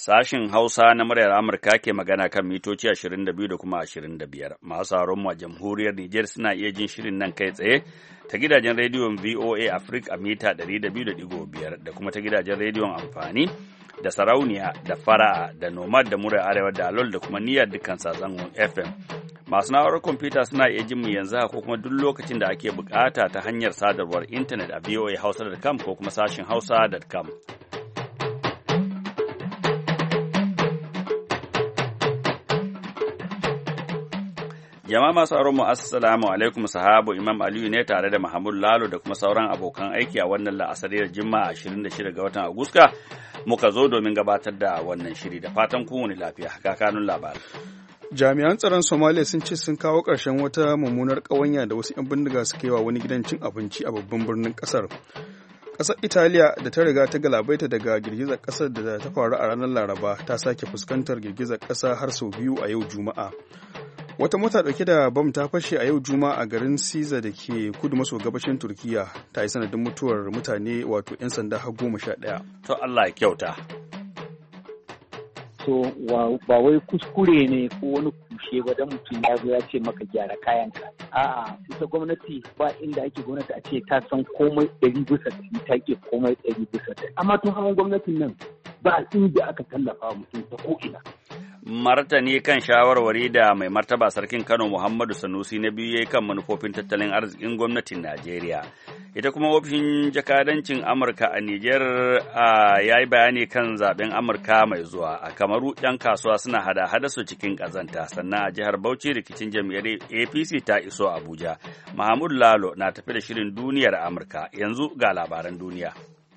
Sashin Hausa na muryar Amurka ke magana kan mitoci 22 da kuma 25. Masu sauran mu a jamhuriyar Nijar suna iya jin shirin nan kai tsaye ta gidajen rediyon VOA Africa a mita 200.5 da kuma ta gidajen rediyon amfani da sarauniya da fara'a da nomad da muryar arewa da alol da kuma niyyar dukkan sassan FM. Masu na'urar kwamfuta suna iya jin mu yanzu ko kuma duk lokacin da ake bukata ta hanyar sadarwar intanet a voahausa.com ko kuma sashin hausa.com. Jama'a masu aron mu assalamu alaikum, sahabu Imam Aliyu ne tare da Mahmud Lalo da kuma sauran abokan aiki a wannan la'asariyar Juma'a 26 ga watan Agusta muka zo domin gabatar da wannan shiri da fatan kowane lafiya ga kanun labarai. Jami'an tsaron Somalia sun ce sun kawo ƙarshen wata mummunar ƙawanya da wasu 'yan bindiga suka yi wa wani gidan cin abinci a babban birnin ƙasar. Ƙasar Italiya da ta riga ta galabaita daga girgizar ƙasar da ta faru a ranar Laraba ta sake fuskantar girgizar ƙasa har sau biyu a yau Juma'a. Wata mota ɗauke da bam ta fashe a yau Juma'a a garin Siza da ke kudu maso gabashin Turkiya ta yi sanadin mutuwar mutane wato 'yan sanda har 11. To Allah ya kyauta. So ba wai kuskure ne ko wani kushe ba dan mutum ya zo ya ce maka gyara kayanka. A'a, ita gwamnati ba inda ake gwamnati a ce ta san komai 100% ta ke komai 100%. Amma tun hawan gwamnatin nan ba inda aka tallafa mutum ta ko'ina. Martani kan shawarwari da mai martaba sarkin Kano Muhammadu Sanusi na biyu yayi kan manufofin tattalin arzikin gwamnatin Najeriya. Ita kuma ofishin jakadancin Amurka a Nijar ya yi bayani kan zaben Amurka mai zuwa. A Kamaru 'yan kasuwa suna hada-hada su cikin ƙazanta, sannan a jihar Bauchi rikicin jam'iyyar APC ta iso Abuja. Mahmud Lalo na tafi da shirin duniyar Amurka. Yanzu ga labaran duniya.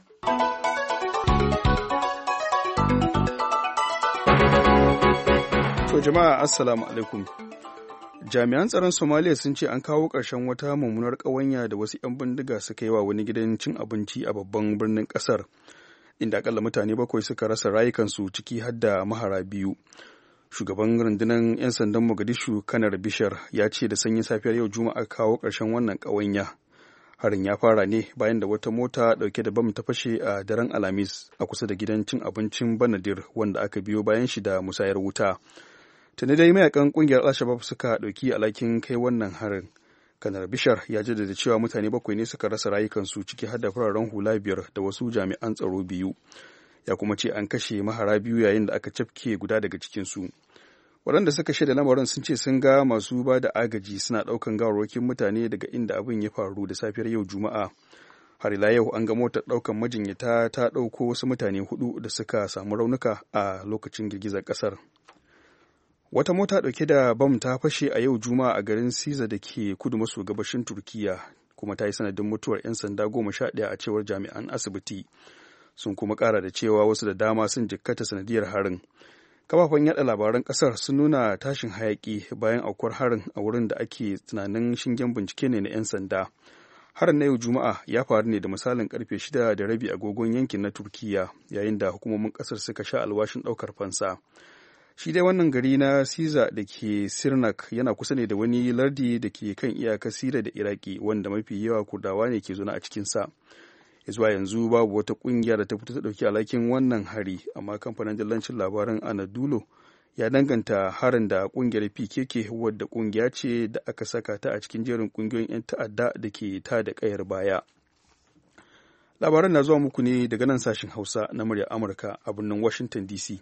To jama'a assalamu alaikum. Jami'an tsaron Somalia sun ce an kawo ƙarshen wata mummunar ƙawanya da wasu 'yan bindiga suka yi wa wani gidan cin abinci a babban birnin ƙasar, inda akalla mutane 7 suka rasa rayukansu ciki har da mahara 2. Shugaban rundunar 'yan sandan Mogadishu Kanar Bishar ya ce da sanyin safiyar yau Juma'a kawo ƙarshen wannan ƙawanya. Harin ya fara ne bayan da wata mota ɗauke da bam ta fashe a daren Alhamis a kusa da gidan cin abincin Banadir wanda aka biyo bayan shi da musayar wuta. Tuni dai mayakan kungiyar Al-Shabaab suka ɗauki alhakin kai wannan harin. Kanar Bishar ya jaddada cewa mutane 7 ne suka rasa rayukansu ciki har da fararen hula 5 da wasu jami'an tsaro 2. Ya kuma ce an kashe mahara 2 yayin da aka cafke guda daga cikinsu. Waɗanda suka shaida lamarin sun ce sun ga masu ba da agaji suna ɗaukan gawarwakin mutane daga inda abin ya faru da safiyar yau Juma'a. Har ila yau an ga motar ɗaukan majinyata ta ɗauko wasu mutane 4 da suka samu raunuka a lokacin girgizar ƙasar. Wata mota ɗauke da bam ta fashe a yau Juma'a a garin Siza da ke kudu maso gabashin Turkiya kuma ta yi sanadin mutuwar 'yan sanda 11 a cewar jami'an asibiti. Sun kuma ƙara da cewa wasu da dama sun jikkata sanadiyar harin. Kafafen yaɗa labaran ƙasar sun nuna tashin hayaƙi bayan aukuwar harin a wurin da ake tunanin shingen bincike ne na 'yan sanda. Harin na yau Juma'a ya faru ne da misalin karfe 6:30 agogon yankin na Turkiya yayin da hukumomin ƙasar suka sha alwashin ɗaukar fansa. Shi dai wannan gari na Siza da ke Sirnak yana kusa ne da wani lardi da ke kan iyakar Siriya da Iraki wanda mafi yawa Kurdawa ne ke zaune a cikinsa. Zuwa yanzu babu wata ƙungiya da ta fito ta ɗauki alhakin wannan hari, amma kamfanin dillancin labaran Anadolu ya danganta harin da ƙungiyar PKK wadda ƙungiya ce da aka saka ta a cikin jerin ƙungiyoyin 'yan ta'adda da ke ta da ƙayar baya. Labaran na zuwa muku ne daga nan sashen Hausa na muryar Amurka a birnin Washington DC.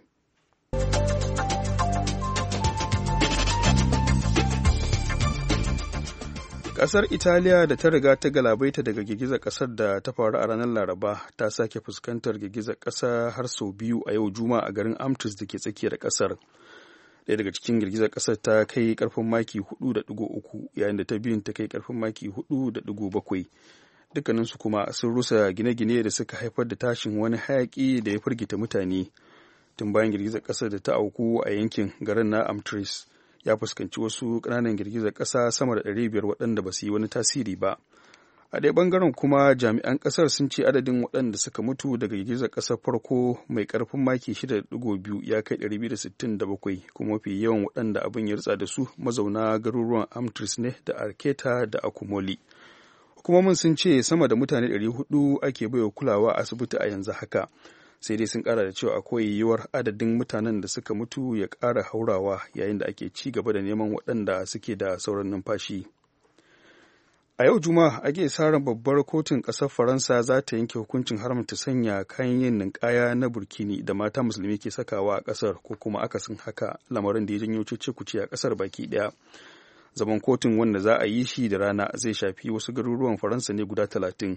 Ƙasar Italiya da ta riga ta galabaita daga girgizar ƙasar da ta faru a ranar Laraba ta sake fuskantar girgizar ƙasa har sau biyu a yau Juma'a a garin Amtis da ke tsakiyar ƙasar. Ɗaya daga cikin girgizar ƙasar ta kai ƙarfin maki 4.3 yayin da ta biyun ta kai ƙarfin maki 4.7. Dukkaninsu kuma sun rusa gine-gine da suka haifar da tashin wani hayaƙi da ya firgita mutane. Tun bayan girgizar ƙasar da ta auku a yankin garin na Amtris ya fuskanci wasu ƙananan girgizar ƙasa sama da 500 waɗanda ba su yi wani tasiri ba. A ɗaya ɓangaren kuma jami'an ƙasar sun ce adadin waɗanda suka mutu daga girgizar ƙasar farko mai ƙarfin maki 6.2 ya kai 267 kuma mafi yawan waɗanda abin ya ritsa da su mazauna garuruwan Amtris ne da Arketa da Akumoli. Hukumomin sun ce sama da mutane 400 ake baiwa kulawa a asibiti a yanzu haka. sai dai sun kara da cewa akwai yiwuwar adadin mutanen da suka mutu ya kara haurawa yayin da ake ci gaba da neman waɗanda suke da sauran numfashi. A yau Juma'a ake sa ran babbar kotun ƙasar Faransa za ta yanke hukuncin haramta sanya kayan yin ninkaya na burkini da mata musulmi ke sakawa a ƙasar ko kuma akasin haka, lamarin da ya janyo cece-kuce a ƙasar baki ɗaya. Zaman kotun wanda za a yi shi da rana zai shafi wasu garuruwan Faransa ne guda 30.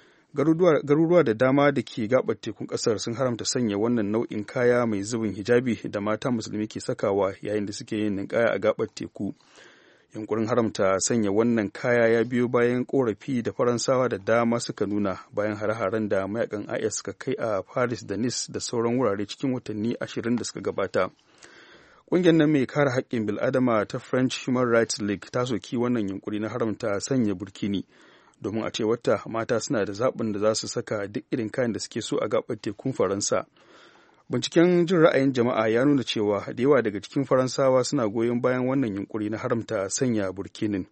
Garuruwa da dama da ke gabar tekun ƙasar sun haramta sanya wannan nau'in kaya mai zubin hijabi da mata musulmi ke sakawa yayin da suke yin ninkaya a gabar teku. Yunkurin haramta sanya wannan kaya ya biyo bayan korafi da Faransawa da dama suka nuna bayan hare-haren da mayakan IS suka kai a Paris da Nice da sauran wurare cikin watanni 20 da suka gabata. Ƙungiyar nan mai kare haƙƙin bil'adama ta French Human Rights League ta soki wannan yunkuri na haramta sanya burkini domin a ce wata mata suna da zaɓin da za su saka duk irin kayan da suke so a gaɓar tekun Faransa. Binciken jin ra'ayin jama'a ya nuna cewa da yawa daga cikin Faransawa suna goyon bayan wannan yunkuri na haramta sanya burkinin.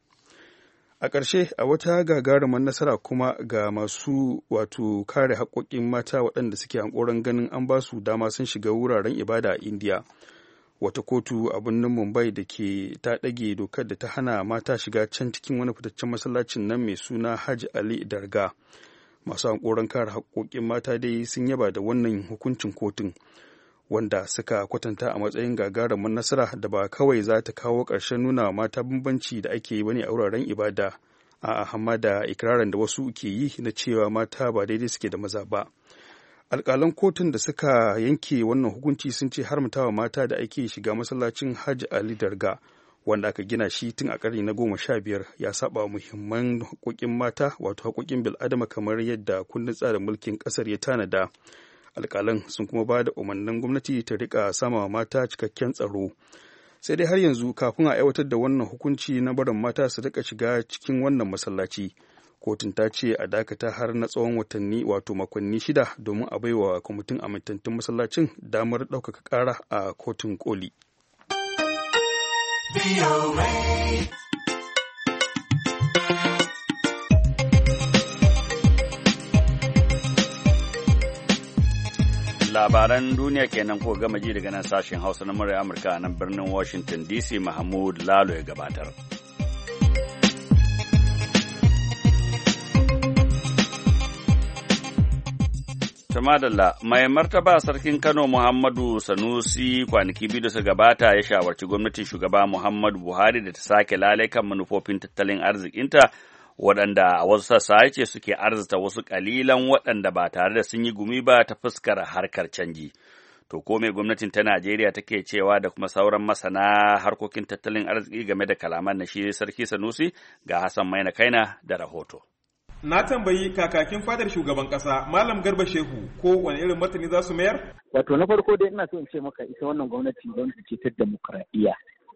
A ƙarshe, a wata gagarumar nasara kuma ga masu kare haƙƙoƙin mata waɗanda suke hankoron ganin an ba su dama sun shiga wuraren ibada a Indiya. Wata kotu a birnin Mumbai da ke ta ɗage dokar da ta hana mata shiga can cikin wani fitaccen masallacin nan mai suna Hajj Ali Darga. Masu hankoron kare haƙƙoƙin mata dai sun yaba da wannan hukuncin kotun, wanda suka kwatanta a matsayin gagarumin nasara da ba kawai za ta kawo ƙarshen nuna mata bambanci da ake yi bane a wuraren ibada, a'a hamma da ikirarin da wasu ke yi na cewa mata ba daidai suke da maza ba. Alƙalan kotun da suka yanke wannan hukunci sun ce haramtawa mata da ake shiga masallacin Hajj Ali Darga, wanda aka gina shi tun a ƙarni na 15, ya saba muhimman haƙoƙin mata haƙoƙin bil'adama kamar yadda kundin tsarin mulkin ƙasar ya tanada. Alƙalan sun kuma ba da umarnin gwamnati ta rika sama mata cikakken tsaro. Sai dai har yanzu kafin a aiwatar da wannan hukunci na barin mata su rika shiga cikin wannan masallaci, kotun ta ce a dakata har na tsawon makonni 6 domin a baiwa kwamitin amintattun masallacin damar ɗaukaka ƙara a kotun koli. Labaran duniya kenan ko gama ji daga nan sashen Hausa na muryar Amurka a nan birnin Washington DC. Mahmud Lalo ya gabatar. Tamadalla, mai martaba sarkin Kano Muhammadu Sanusi kwanaki biyu da suka gabata ya shawarci gwamnatin shugaba Muhammadu Buhari da ta sake lalai kan manufofin tattalin arzikinta waɗanda a wasu sassa ya ce suke arzita wasu ƙalilan waɗanda ba tare da sun yi gumi ba ta fuskar harkar canji. To ko me gwamnatin ta Najeriya take cewa da kuma sauran masana harkokin tattalin arziki game da kalaman na shi sarki Sanusi? Ga Hassan Maina Kaina da rahoto. Na tambayi kakakin fadar shugaban kasa Malam Garba Shehu ko wani irin martani za su mayar? Wato na farko dai ina so in ce maka ita wannan gwamnati ce ta demokradiyya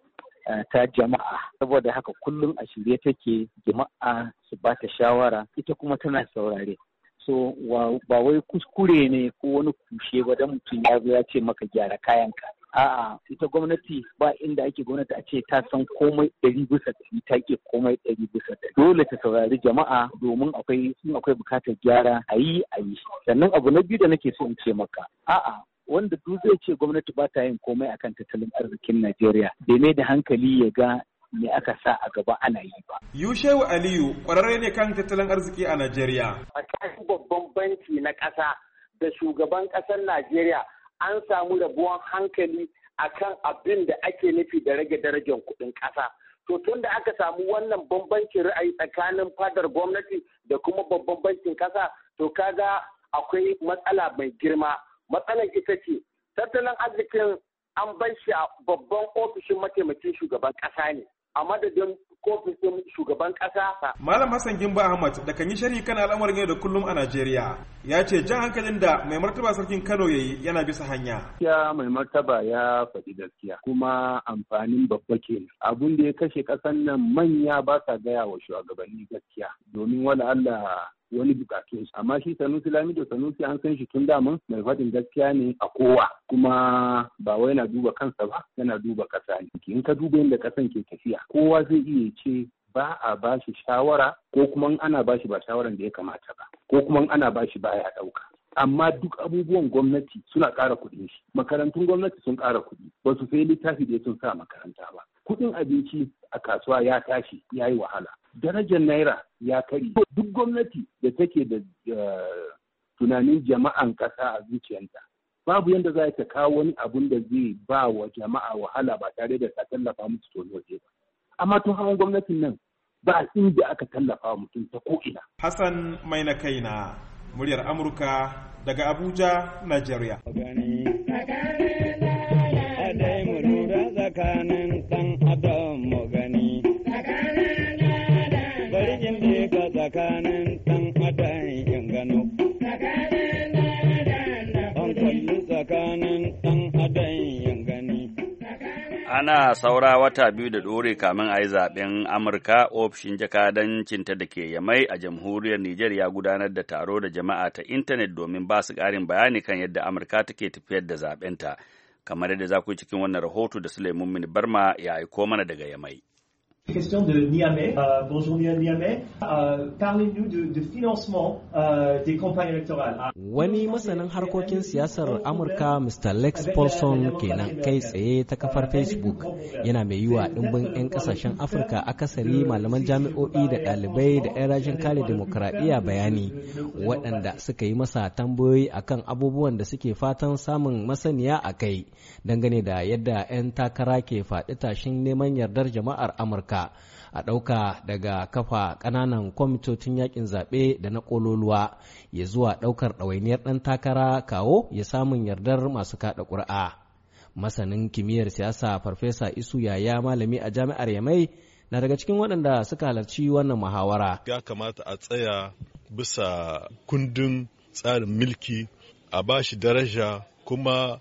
ta jama'a, saboda haka kullum a shirye take jama'a su ba ta shawara, ita kuma tana saurare. So ba wai kuskure ne ko wani kushe ba dan mutum ya zo ya ce maka gyara kayanka. A'a, ita gwamnati ba inda ake gwamnati a ce ta san komai 100% ta ke komai 100%. Dole ta saurari jama'a domin akwai bukatar gyara a yi. Sannan abu na biyu da nake so in ce maka, a'a, wanda duk zai ce gwamnati ba ta yin komai akan tattalin arzikin Najeriya, bai mai da hankali ya ga me aka sa a gaba ana yi ba. Yushewu Aliyu ƙwararre ne kan tattalin arziki a Najeriya. Tsakanin babban banki na ƙasa da shugaban ƙasar Najeriya an samu rabuwan hankali akan abin da ake nufi da rage darajar kuɗin ƙasa. To tun da aka samu wannan bambancin ra'ayi tsakanin fadar gwamnati da kuma babban bankin ƙasa, to kaga akwai matsala mai girma. Matsalar ita ce tattalin arzikin an bar shi a babban ofishin mataimakin shugaban ƙasa ne a madadin ofishin shugaban ƙasa. Malam Hassan Gimba Ahmad da kan yi sharhi kan al'amarin yau da kullum a Najeriya ya ce jan hankalin da mai martaba sarkin Kano yayi yana bisa hanya. Ya mai martaba ya faɗi gaskiya kuma amfanin babba kenan. Abun da ya kashe ƙasan nan manya ba sa gaya wa shugabanni gaskiya domin wala Allah wani bukatun, amma shi Sanusi Lamido Sanusi an san shi tun daman mai faɗin gaskiya ne a kowa, kuma ba wai yana duba kansa ba, yana duba ƙasa ne. In ka duba yadda ƙasan ke tafiya, kowa zai iya ce ba a bashi shawara ko kuma ana bashi ba shawaran da ya kamata ba, ko kuma ana bashi baya ɗauka. amma duk abubuwan gwamnati suna ƙara kuɗin shi. Makarantun gwamnati sun ƙara kuɗi, ba su sai littafi da sun sa makaranta ba. Kuɗin abinci a kasuwa ya tashi, ya yi wahala. Darajar naira ya kari. Duk gwamnati da take da tunanin jama'an ƙasa a zuciyarta, babu yadda za ta kawo wani abun da zai ba wa jama'a wahala ba tare da ta tallafa musu to waje ba. Amma tun hawan gwamnatin nan ba inda aka tallafa wa mutum ta ko'ina. Hassan mai na kaina, muryar Amurka daga Abuja, Najeriya. Ana saura wata biyu da ɗore kamin a yi zaɓen Amurka. Ofishin jakadancinta da ke Yamai a jamhuriyar Nijar ya gudanar da taro da jama'a ta intanet domin ba su ƙarin bayani kan yadda Amurka take tafiyar da zaɓenta. Kamar yadda za ku yi cikin wannan rahoto da Sulaiman Mini Barma ya aiko mana daga Yamai. Question de Niamey. Bonjour Niamey. Parlez-nous de financement des campagnes électorales. Wani masanin harkokin siyasar Amurka Mr. Lex Paulson kenan kai tsaye ta kafar Facebook yana mai yiwa ɗimbin 'yan kasashen Afirka akasari malaman jami'o'i da ɗalibai da 'yan rajin kare demokradiyya bayani waɗanda suka yi masa tambayoyi akan abubuwan da suke fatan samun masaniya a kai dangane da yadda 'yan takara ke faɗi tashin neman yardar jama'ar Amurka. A ɗauka daga kafa ƙananan kwamitocin yakin zaɓe da na ƙololuwa ya zuwa ɗaukar ɗawainiyar ɗan takara kawo ya samun yardar masu kaɗa ƙuri'a. Masanin kimiyyar siyasa Farfesa Isu Yaya malami a jami'ar Yamai na daga cikin waɗanda suka halarci wannan muhawara. Ya kamata a tsaya bisa kundin tsarin mulki a bashi daraja kuma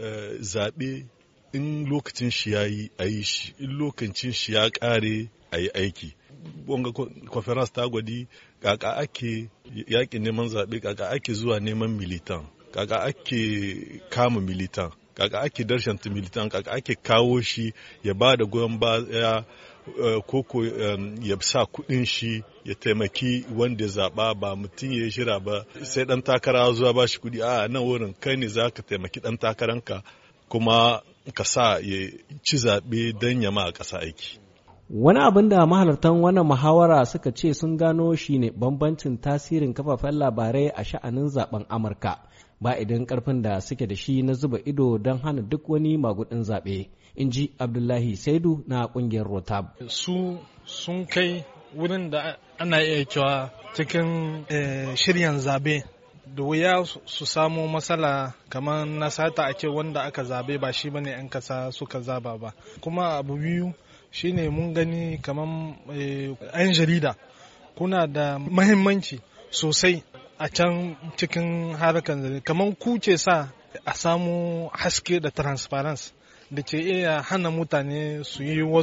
zaɓe in lokacin shi ya yi a yi shi, in lokacin shi ya ƙare a yi aiki. Wanga conference ta gwadi kaka ake yaƙin neman zaɓe, kaka ake zuwa neman militan, kaka ake kama militan, kaka ake darshanta militan, kaka ake kawo shi ya ba da goyon baya koko ya sa kuɗin shi ya taimaki wanda ya zaɓa ba mutum ya shira ba sai ɗan takara zuwa ba shi kuɗi a nan wurin kai ne za ka taimaki ɗan takaranka kuma ka sa ya ci zaɓe don yama a ƙasa aiki. Wani abin da mahalartan wannan muhawara suka ce sun gano shi ne bambancin tasirin kafafen labarai a sha'anin zaben Amurka ba idan karfin da suke da shi na zuba ido don hana duk wani magudin zaɓe, in ji Abdullahi Saidu na ƙungiyar Rotab. Su sun kai wurin da ana iya cewa cikin shiryan zabe da wuya su samu matsala kamar na sata a ce wanda aka zabe ba shi bane 'yan kasa suka zaba ba. Kuma abu biyu shine mun gani kamar 'yan jarida kuna da mahimmanci sosai a can cikin harkar zabe, kamar ku ce sa a samu haske da transparency da ce iya hana mutane su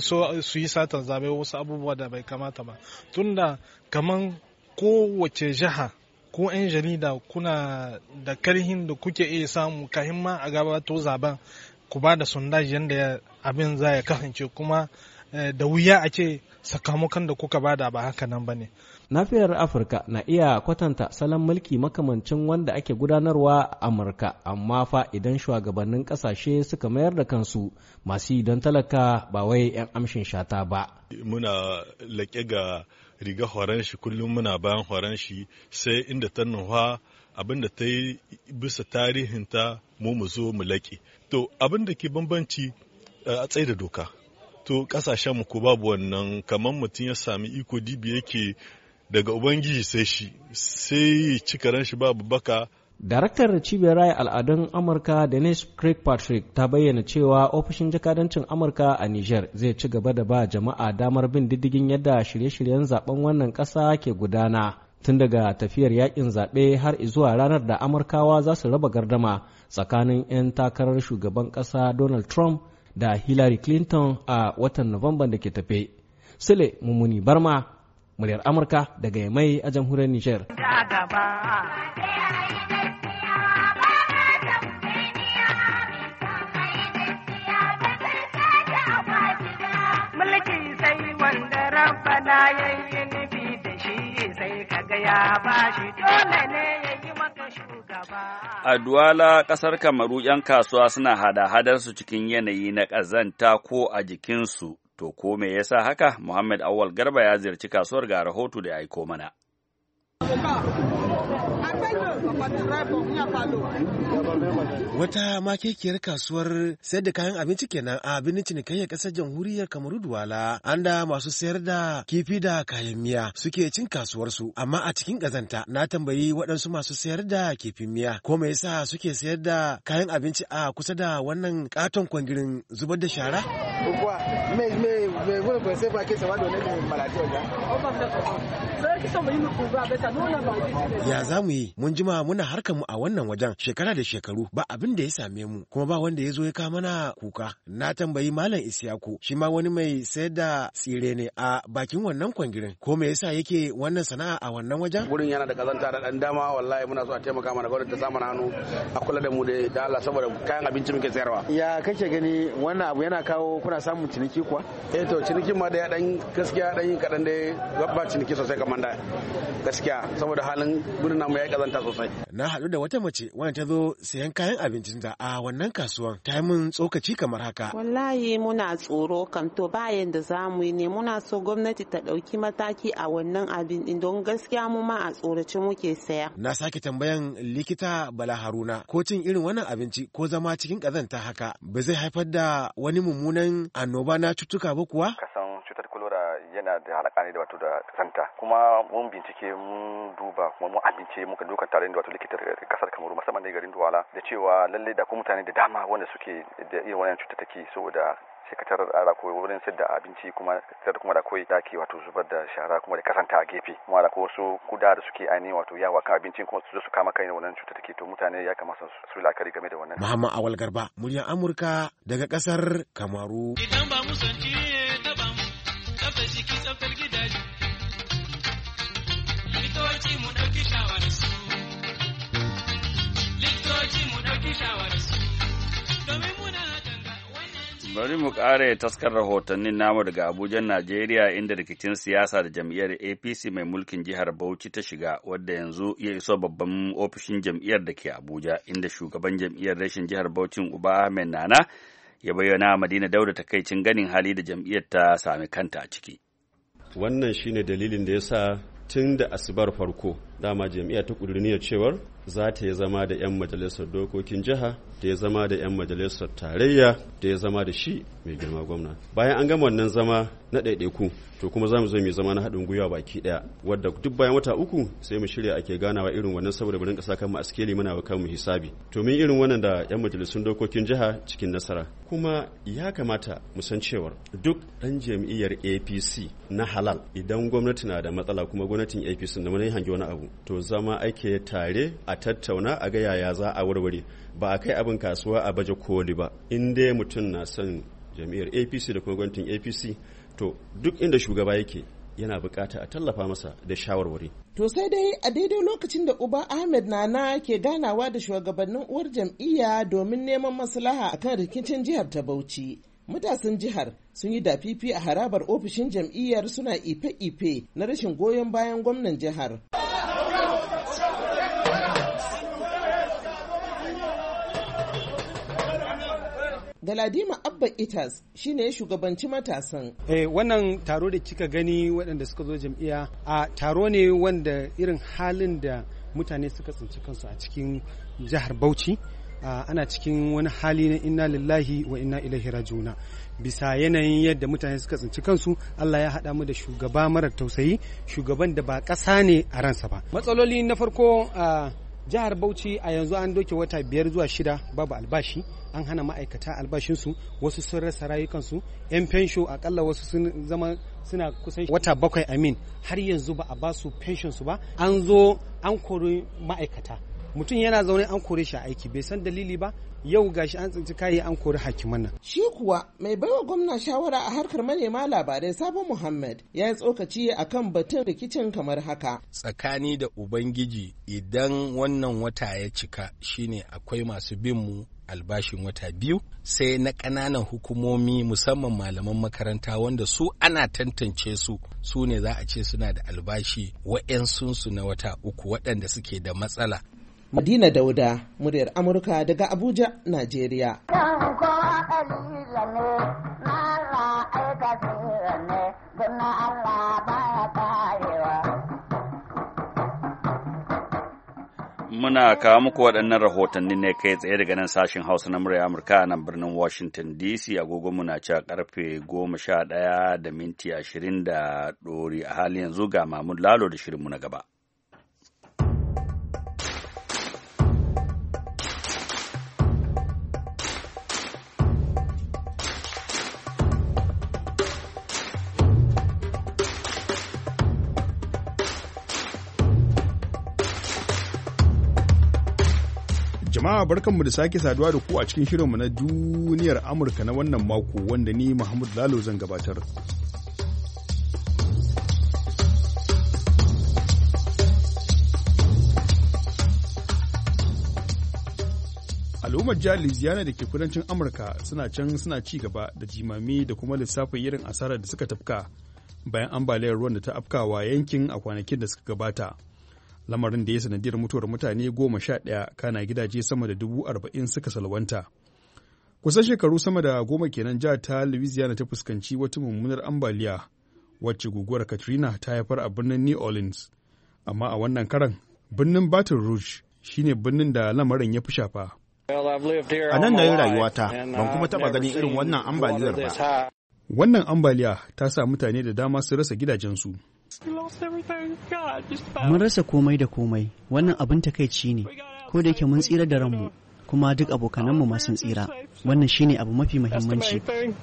yi satan zabe wasu abubuwa da bai kamata ba, tunda kamar kowace jiha ko 'yan jarida kuna da karhin da kuke iya samu kahin ma a gabato zaben ku ba da sondage yadda abin za ya kasance, kuma da wuya a ce sakamakon da kuka bada ba haka nan ba ne. Nafiyar Afirka na iya kwatanta salon mulki makamancin wanda ake gudanarwa a Amurka, amma fa idan shugabannin kasashe suka mayar da kansu masu yi don talaka ba wai 'yan amshin shata ba. Muna laƙe ga riga horon shi kullum muna bayan horon shi sai inda ta nufa abin da ta yi bisa tarihinta mu zo mu laƙe. To abin da ke bambanci a tsaye da doka. To kasashen mu ko babu wannan, kamar mutum ya sami iko dibi yake daga ubangiji sai shi sai cika ran shi babu baka. Daraktar cibiyar raya al'adun Amurka Denise Kirkpatrick ta bayyana cewa ofishin jakadancin Amurka a Niger zai ci gaba da ba jama'a damar bin diddigin yadda shirye-shiryen zaben wannan ƙasa ke gudana, tun daga tafiyar yakin zaɓe har zuwa ranar da Amurkawa za su raba gardama tsakanin 'yan takarar shugaban ƙasa Donald Trump da Hillary Clinton a watan Nuwamban da ke tafe. Sule Mumuni Barma, muryar Amurka daga Yamai a jamhuriyar Nijar. Mulki sai wanda Rabbana yayi nufi da shi sai kaga ya bashi, dole ne yayi maka shugaba. A Duwala, ƙasar Kamaru, 'yan kasuwa suna hada-hadarsu cikin yanayi na ƙazanta ko a jikinsu. To, ko me yasa haka? Muhammad Awal Garba ya ziyarci kasuwar, ga rahoto da ya aiko mana. Wata makekiyar kasuwar sayar da kayan abinci kenan a birnin cinikayyar ƙasar jamhuriyar Kamaru Duwala, an da masu sayar da kifi da kayan miya suke cin kasuwarsu, amma a cikin ƙazanta. Na tambayi waɗansu masu sayar da kifin miya ko me yasa suke sayar da kayan abinci a kusa da wannan katon kwangirin zubar da shara? Ya za mu yi, mun jima muna harkar mu a wannan wajen shekara da shekaru, ba abin da ya same mu, kuma ba wanda ya zo ya kawo mana kuka. Na tambayi Malam Isiyaku, shi ma wani mai sayar da tsire ne a bakin wannan kwangirin, ko me yasa yake wannan sana'a a wannan wajen? Gurin yana da kazanta da dan dama, wallahi muna so a taimaka mana, gwamnati ta sa mana hannu a kula da mu da Allah, saboda kayan abinci muke sayarwa. Ya kake gani wannan abu yana kawo kuna samun ciniki kuwa? To cinikin ma da ya dan gaskiya dan yin kadan da ba ciniki sosai kamar da gaskiya, saboda halin gurin namu ya kazanta sosai. Na haɗu da wata mace wanda ta zo sayan kayan abincin da a wannan kasuwan, ta yi min tsokaci kamar haka. Wallahi muna tsoro kan, to bayan da za mu yi ne, muna so gwamnati ta ɗauki mataki a wannan abin din, don gaskiya mu ma a tsorace muke saya. Na sake tambayan likita Bala Haruna ko cin irin wannan abinci ko zama cikin ƙazanta haka ba zai haifar da wani mummunan annoba na cutuka ba kuwa? Cutar kolera yana da alaƙa ne da wato da kanta, kuma mun bincike mun duba kuma mun amince muka duka tare da wato likitar kasar Kamaru musamman da garin Duwala da cewa lalle da kuma mutane da dama wanda suke da irin wannan cutar take, saboda sekatar ara ko wurin sayar da abinci kuma da koyi daki wato zubar da shara kuma da kasanta a gefe, kuma da wasu kuda da suke ainihin wato yawa kan abincin kuma su kama kai wannan cutar take, to mutane ya kamata su la'akari game da wannan. Muhammad Awal Garba, muryar Amurka daga kasar Kamaru. Idan ba mu sanci ta ba mu tsaftar jiki tsaftar gidaje, likitoci mu ɗauki shawararsu, domin muna Bari mu ƙare taskar rahotannin namu daga Abuja, Najeriya, inda rikicin siyasa da jam'iyyar APC mai mulkin jihar Bauchi ta shiga, wadda yanzu ya iso babban ofishin jam'iyyar da ke Abuja, inda shugaban jam'iyyar rashin jihar Bauchi Uba Ahmed Nana ya bayyana Madina Dauda takaicin ganin hali da jam'iyyar ta sami kanta a ciki. Wannan shine dalilin da yasa tun da asubar farko dama jam'iyya ta ƙudurniyar cewar za ta yi zama da 'yan majalisar dokokin jiha, da ya zama da 'yan majalisar tarayya, da ya zama da shi mai girma gwamna. Bayan an gama wannan zama na ɗaiɗaiku, to kuma za mu zo mu zama na haɗin gwiwa baki ɗaya, wadda duk bayan wata uku sai mu shirya ake ganawa irin wannan, saboda mu rinka saka mu askeli muna wa kanmu hisabi. To mun irin wannan da 'yan majalisun dokokin jiha cikin nasara. Kuma ya kamata mu san cewar duk ɗan jam'iyyar APC na halal, idan gwamnati na da matsala kuma gwamnatin APC na mun hangi wani abu, to zama ake tare a tattauna a ga yaya za a warware, ba a kai abin kasuwa a baje koli ba. In dai mutum na son jam'iyyar APC da kuma gwamnatin APC, to duk inda shugaba yake yana bukata a tallafa masa da shawarwari. To sai dai a daidai lokacin da Uba Ahmed Nana ke ganawa da shugabannin uwar jam'iyya domin neman maslaha akan rikicin jihar ta Bauchi, matasan jihar sun yi dafifi a harabar ofishin jam'iyyar suna ife-ife na rashin goyon bayan gwamnan jihar. Galadima Abba Itas shine ya shugabanci matasan. Wannan taro da kika gani waɗanda suka zo jam'iyya a taro ne wanda irin halin da mutane suka tsinci kansu a cikin jihar Bauchi. Ana cikin wani hali na inna lillahi wa inna ilaihi rajiuna. Bisa yanayin yadda mutane suka tsinci kansu, Allah ya haɗa mu da shugaba marar tausayi, shugaban da ba ƙasa ne a ransa ba. Matsaloli na farko a jihar Bauchi a yanzu an doke wata 5 zuwa 6 babu albashi. An hana ma'aikata albashinsu, wasu sun rasa rayukansu, 'yan fensho akalla wasu sun zama suna kusan wata 7 har yanzu ba a ba su fenshonsu ba. An zo an kori ma'aikata, mutum yana zaune an kore shi a aiki bai san dalili ba, yau gashi an tsinci kayi an kori hakiman nan. Shi kuwa mai baiwa gwamna shawara a harkar manema labarai Sabo Muhammad ya yi tsokaci akan batun rikicin kamar haka. Tsakani da Ubangiji, idan wannan wata ya cika shine akwai masu bin mu albashin wata 2, sai na ƙananan hukumomi musamman malaman makaranta wanda su ana tantance su ne za a ce suna da albashi wa'yansunsu na wata 3 waɗanda suke da matsala. Madina Dauda, muryar Amurka daga Abuja, Najeriya. Muna kawo muku waɗannan rahotanni ne kai tsaye daga nan sashen Hausa na murya Amurka a nan birnin Washington DC. Agogo muna cewa karfe 11:20 da ɗori a halin yanzu. Ga Mahmud Lalo da shirinmu na gaba. Jama'a barkanmu da sake saduwa da ku a cikin shirinmu na duniyar Amurka na wannan mako wanda ni Mahmud Lalo zan gabatar. Al'ummar jihar Louisiana da ke kudancin Amurka suna ci gaba da jimami da kuma lissafin irin asarar da suka tafka bayan ambaliyar ruwan da ta afkawa yankin a kwanakin da suka gabata. Lamarin da ya sanadiyar mutuwar mutane 11 kana gidaje sama da 40,000 suka salwanta. Kusan shekaru sama da 10 kenan jihar ta Louisiana ta fuskanci wata mummunar ambaliya wacce guguwar Katrina ta haifar a birnin New Orleans. Amma a wannan karan birnin Baton Rouge shine birnin da lamarin ya fi shafa. A nan na yi rayuwata ban kuma taɓa ganin irin wannan ambaliyar ba. Wannan ambaliya ta sa mutane da dama su rasa gidajensu. Mun rasa komai da komai, wannan abin takaici ne, ko da yake mun tsira da ranmu, kuma duk abokananmu ma sun tsira. Wannan shine abu mafi muhimmanci.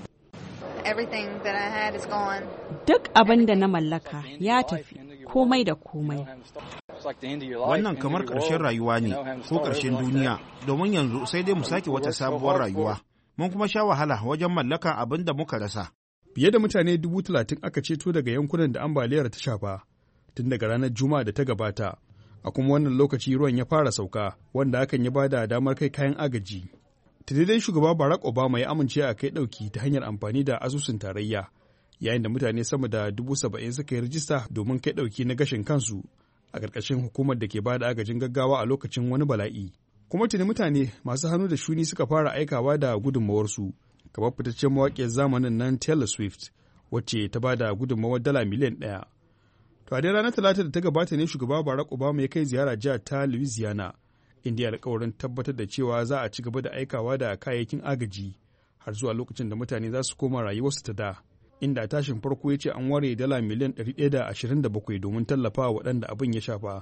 Duk abin da na mallaka ya tafi, komai da komai. Wannan kamar ƙarshen rayuwa ne, ko ƙarshen duniya, domin yanzu sai dai mu sake wata sabuwar rayuwa. Mun kuma sha wahala wajen mallaka abin da muka rasa. Fiye da mutane 30,000 aka ceto daga yankunan da ambaliyar ta shafa tun daga ranar Juma'a da ta gabata, a kuma wannan lokaci ruwan ya fara sauka, wanda hakan ya bada damar kai kayan agaji. Dai shugaba Barack Obama ya amince a kai ɗauki ta hanyar amfani da asusun tarayya, yayin da mutane sama da 70,000 suka yi rajista domin kai ɗauki na gashin kansu a ƙarƙashin hukumar da ke bada agajin gaggawa a lokacin wani bala'i. Kuma tuni mutane masu hannu da shuni suka fara aikawa da gudunmawarsu, kamar fitaccen mawaƙiyar zamanin nan Taylor Swift, wacce ta ba da gudunmawar $1 miliyan. To a dai ranar Talata da ta gabata ne shugaba Barack Obama ya kai ziyara jihar ta Louisiana, inda ya alkawarin tabbatar da cewa za a ci gaba da aikawa da kayayyakin agaji har zuwa lokacin da mutane za su koma rayuwarsu ta da, inda tashin farko ya ce an ware $127 miliyan domin tallafa wa waɗanda abin ya shafa.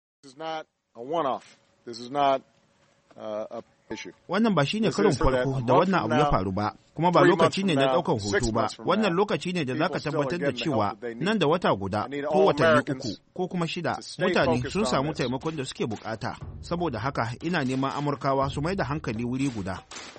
Wannan ba shi ne karin farko da wannan abu ya faru ba, kuma ba lokaci ne na ɗaukan hoto ba. Wannan lokaci ne da za ka tabbatar da cewa nan da wata guda ko watanni 3 ko kuma 6 mutane sun samu taimakon da suke bukata. Saboda haka ina neman Amurkawa su mai da hankali wuri guda.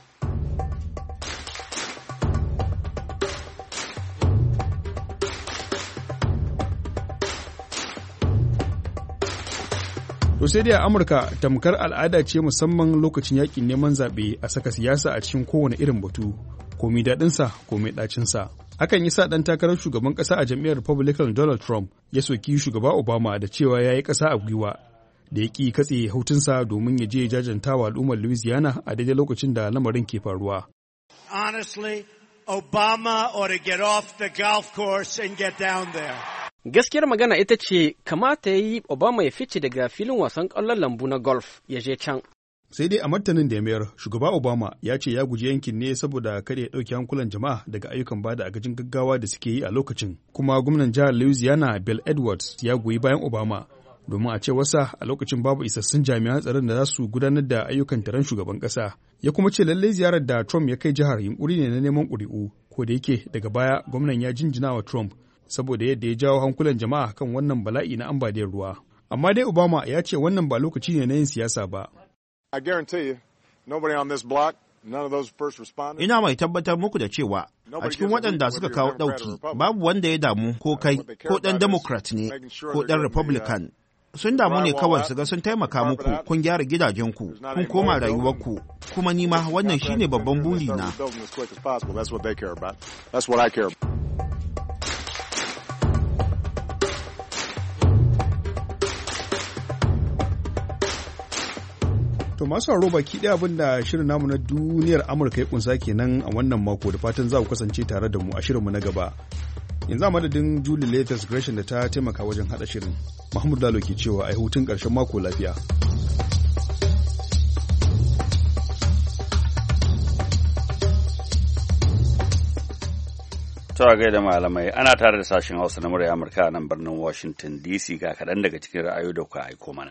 To sai dai a Amurka tamkar al'ada ce musamman lokacin yakin neman zaɓe a saka siyasa a cikin kowane irin batu, komai daɗinsa komai ɗacinsa. Hakan yi sa ɗan takarar shugaban ƙasa a jam'iyyar Republican Donald Trump ya soki shugaba Obama da cewa ya yi ƙasa a gwiwa da ya ƙi katse hutunsa domin ya je jajanta wa al'ummar Louisiana a daidai lokacin da lamarin ke faruwa. Honestly, Obama ought to get off the golf course and get down there. Gaskiyar magana ita ce kamata ya yi Obama ya fice daga filin wasan ƙwallon lambu na golf ya je can. Sai dai a martanin da ya mayar, shugaba Obama ya ce ya guji yankin ne saboda kada ya ɗauki hankulan jama'a daga ayyukan bada agajin gaggawa da suke yi a lokacin. Kuma gwamnan jihar Louisiana Bill Edwards ya goyi bayan Obama domin a ce wasa a lokacin babu isassun jami'an tsaron da za su gudanar da ayyukan taron shugaban ƙasa. Ya kuma ce lallai ziyarar da Trump ya kai jihar yunkuri ne na neman ƙuri'u, ko da yake daga baya gwamnan ya jinjina wa Trump saboda yadda ya jawo hankulan jama'a kan wannan bala'i na ambaliyar ruwa. Amma dai Obama ya ce wannan ba lokaci ne na yin siyasa ba. Ina mai tabbatar muku da cewa a cikin waɗanda suka kawo ɗauki babu wanda ya damu ko kai ko ɗan Democrat ne ko ɗan Republican. Sun damu ne kawai su ga sun taimaka muku kun gyara gidajenku kun koma rayuwarku, kuma nima wannan shine babban burina. To masu haro baki ɗaya abin da shirin namu na duniyar Amurka ya kunsa kenan a wannan mako, da fatan za ku kasance tare da mu a shirinmu na gaba. Yanzu a madadin Julie Latest Gresham da ta taimaka wajen haɗa shirin. Mahmud Lalo ke cewa a yi hutun ƙarshen mako lafiya. Tawa gaida malamai, ana tare da sashen Hausa na murya Amurka a nan birnin Washington DC, ga kaɗan daga cikin ra'ayoyi da kuka aiko mana.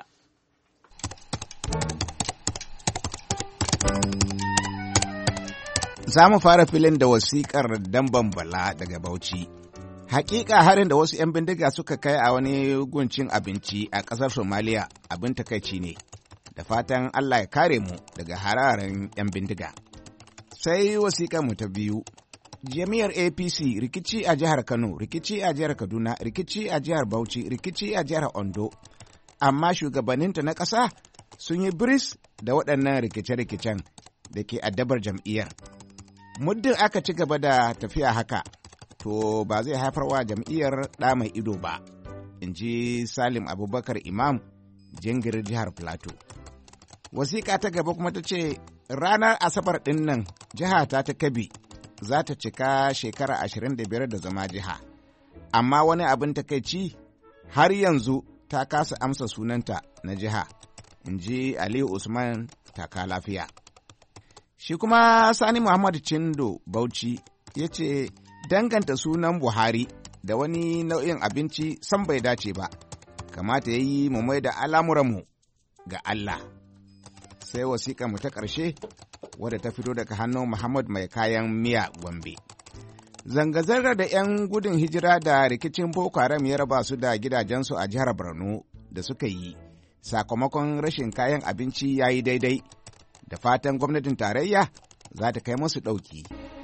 Za mu fara filin da wasiƙar Damban Bala daga Bauchi. Hakika harin da wasu 'yan bindiga suka kai a wani guncin abinci a ƙasar Somaliya abin takaici ne, da fatan Allah ya kare mu daga hararen 'yan bindiga. Sai wasiƙar mu ta biyu. Jami'ar APC rikici a jihar Kano, rikici a jihar Kaduna, rikici a jihar Bauchi, rikici a jihar Ondo, amma shugabanninta na ƙasa sun yi biris da waɗannan rikice-rikicen da ke addabar jam'iyyar. Muddin aka ci gaba da tafiya haka, to ba zai haifar wa jam'iyyar ɗa mai ido ba, in ji Salim Abubakar Imam, jingir jihar Plateau. Wasiƙa ta gaba kuma ta ce, ranar Asabar ɗin nan jiha ta Kebbi za ta cika shekara 25 da zama jiha, amma wani abin takaici har yanzu ta kasa amsa sunanta na jiha, in ji Aliyu Usman taka lafiya. Shi kuma Sani Muhammad Chindo Bauchi ya ce danganta sunan Buhari da wani nau'in abinci san bai dace ba, kamata ya yi mu mai da al'amuranmu ga Allah. Sai wasiƙa mu ta ƙarshe wadda ta fito daga hannun Muhammad mai kayan miya Gombe. Zanga-zangar da 'yan gudun hijira da rikicin Boko Haram ya raba su da gidajensu a jihar Borno da suka yi sakamakon rashin kayan abinci ya yi daidai, da fatan gwamnatin tarayya za ta kai musu ɗauki.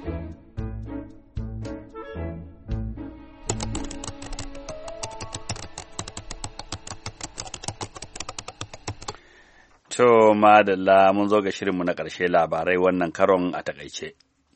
To madalla, mun zo ga shirinmu na ƙarshe, labarai wannan karon a takaice.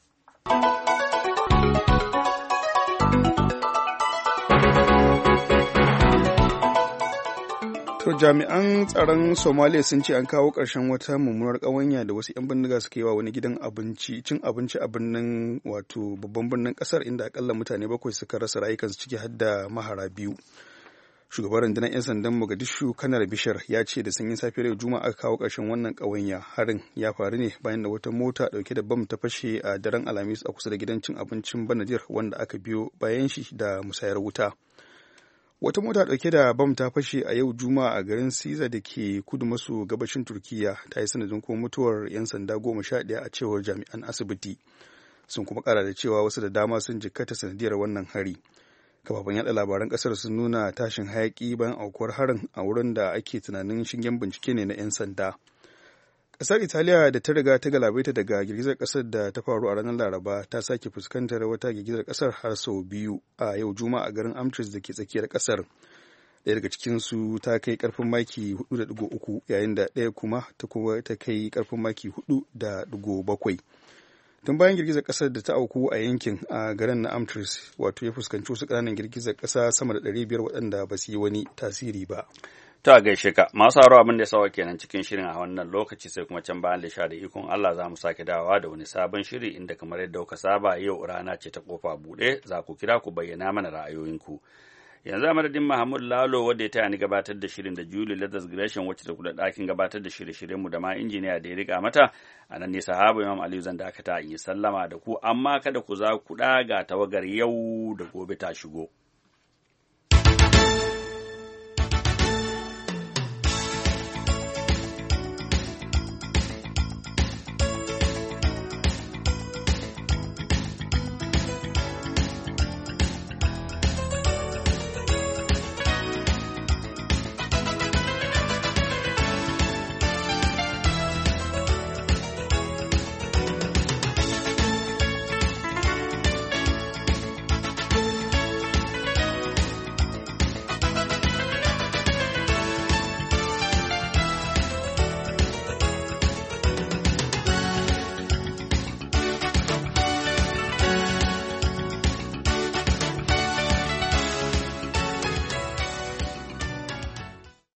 To jami'an tsaron Somalia sun ce an kawo ƙarshen wata mummunar ƙawanya da wasu 'yan bindiga suka yi wa wani gidan cin abinci a birnin wato babban birnin ƙasar, inda akalla mutane 7 suka rasa rayukansu ciki har da mahara 2. Shugaban rundunar 'yan sandan Mogadishu Kanar Bishar ya ce da sanyin safiyar yau Juma'a aka kawo ƙarshen wannan ƙawanya. Harin ya faru ne bayan da wata mota ɗauke da bam ta fashe a daren Alhamis a kusa da gidan cin abincin Banadir, wanda aka biyo bayan shi da musayar wuta. Wata mota ɗauke da bam ta fashe a yau Juma'a a garin Siza da ke kudu maso gabashin Turkiyya, ta yi sanadin kuma mutuwar 'yan sanda 11 a cewar jami'an asibiti. Sun kuma ƙara da cewa wasu da dama sun jikkata sanadiyar wannan hari. Kafafen yada labaran kasar sun nuna tashin hayaki bayan aukuwar harin a wurin da ake tunanin shingen bincike ne na 'yan sanda. Kasar Italiya da ta riga ta galabaita daga girgizar kasar da ta faru a ranar Laraba ta sake fuskantar wata girgizar kasar har sau biyu a yau Juma'a a garin Amtris da ke tsakiyar kasar. Ɗaya daga cikinsu ta kai karfin maki 4.3 yayin da ɗaya kuma ta kai karfin maki 4.7. Tun bayan girgizar kasar da ta auku a yankin a garin na Amtris, wato ya fuskanci wasu ƙananan girgizar ƙasa sama da 500 waɗanda ba su yi wani tasiri ba. Ta gaishe ka, masu haro abin da ya sawa kenan cikin shirin a wannan lokaci, sai kuma can bayan lisha da ikon Allah za mu sake dawowa da wani sabon shiri, inda kamar yadda kuka saba yau rana ce ta kofa buɗe, za ku kira ku bayyana mana ra'ayoyinku. Yanzu a madadin Mahmud Lalo wanda ya taya ni gabatar da shirin, da Julie Leathers Gresham wacce ta kula ɗakin gabatar da shirye-shiryenmu, da ma injiniya da ya riga mata, a nan ne sahabu Imam Aliyu zan dakata in yi sallama da ku, amma kada ku za ku ɗaga tawagar yau da gobe ta shigo.